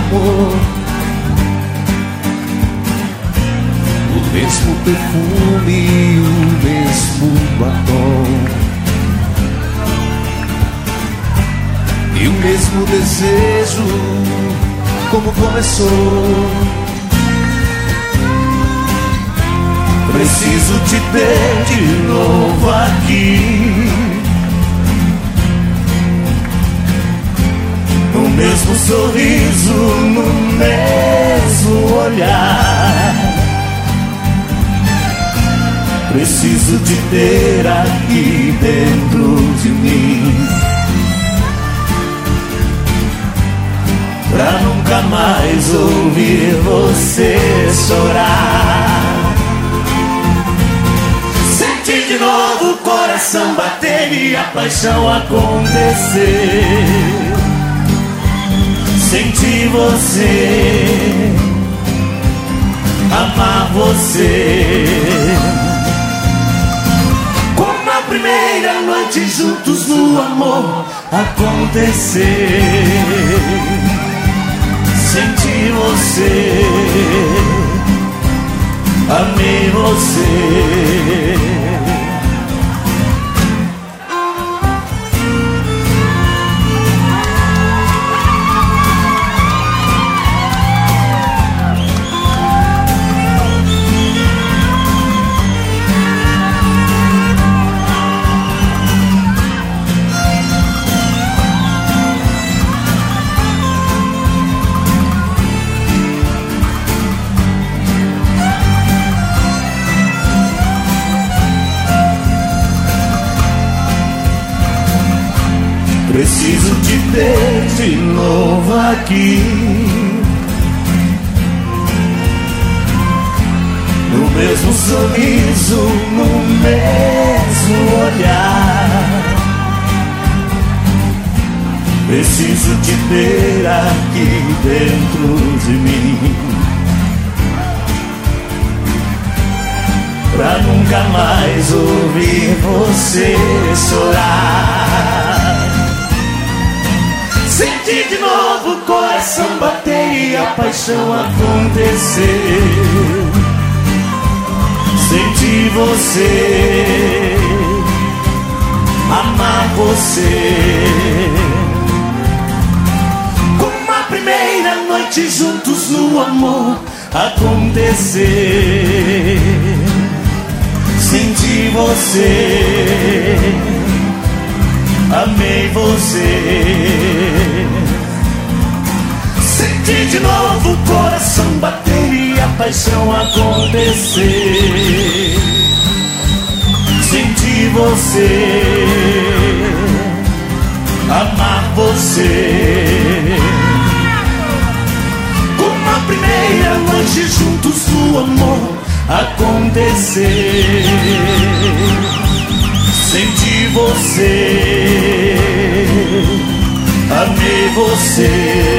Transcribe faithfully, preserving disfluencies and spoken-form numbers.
amor, o mesmo perfume e o mesmo batom, e o mesmo desejo como começou. Preciso te ter de novo aqui, no mesmo sorriso, no mesmo olhar. Preciso te ter aqui dentro de mim, pra nunca mais ouvir você chorar. Sentir de novo o coração bater e a paixão acontecer. Sentir você, amar você, como a primeira noite juntos no amor acontecer. Senti você, amei você. Preciso te ter de novo aqui, no mesmo sorriso, no mesmo olhar. Preciso te ter aqui dentro de mim, pra nunca mais ouvir você chorar. Sentir de novo o coração bater e a paixão acontecer. Sentir você, amar você, como a primeira noite juntos no amor acontecer. Sentir você, amei você. Sentir de novo o coração bater e a paixão acontecer. Sentir você, amar você, como a primeira noite juntos no amor acontecer. Senti você, amei você.